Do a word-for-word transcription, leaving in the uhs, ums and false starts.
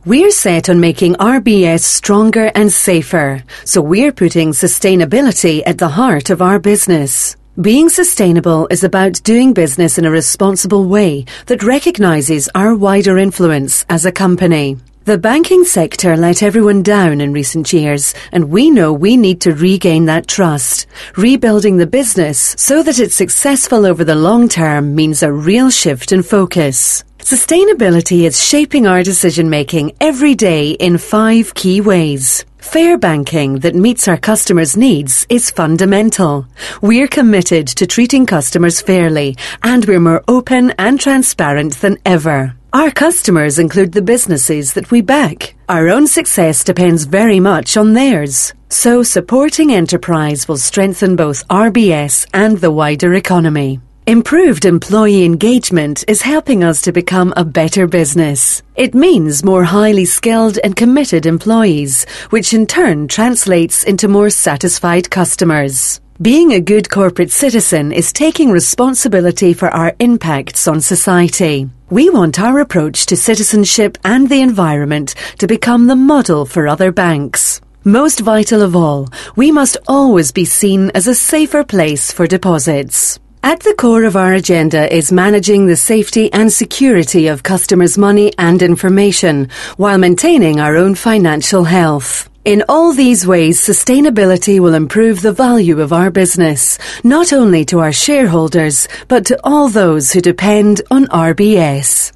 We're set on making R B S stronger and safer, so we're putting sustainability at the heart of our business. Being sustainable is about doing business in a responsible way that recognises our wider influence as a company. The banking sector let everyone down in recent years, and we know we need to regain that trust. Rebuilding the business so that it's successful over the long term means a real shift in focus. Sustainability is shaping our decision-making every day in five key ways. Fair banking that meets our customers' needs is fundamental. We're committed to treating customers fairly, and we're more open and transparent than ever. Our customers include the businesses that we back. Our own success depends very much on theirs. So supporting enterprise will strengthen both R B S and the wider economy. Improved employee engagement is helping us to become a better business. It means more highly skilled and committed employees, which in turn translates into more satisfied customers. Being a good corporate citizen is taking responsibility for our impacts on society. We want our approach to citizenship and the environment to become the model for other banks. Most vital of all, we must always be seen as a safer place for deposits. At the core of our agenda is managing the safety and security of customers' money and information, while maintaining our own financial health. In all these ways, sustainability will improve the value of our business, not only to our shareholders, but to all those who depend on R B S.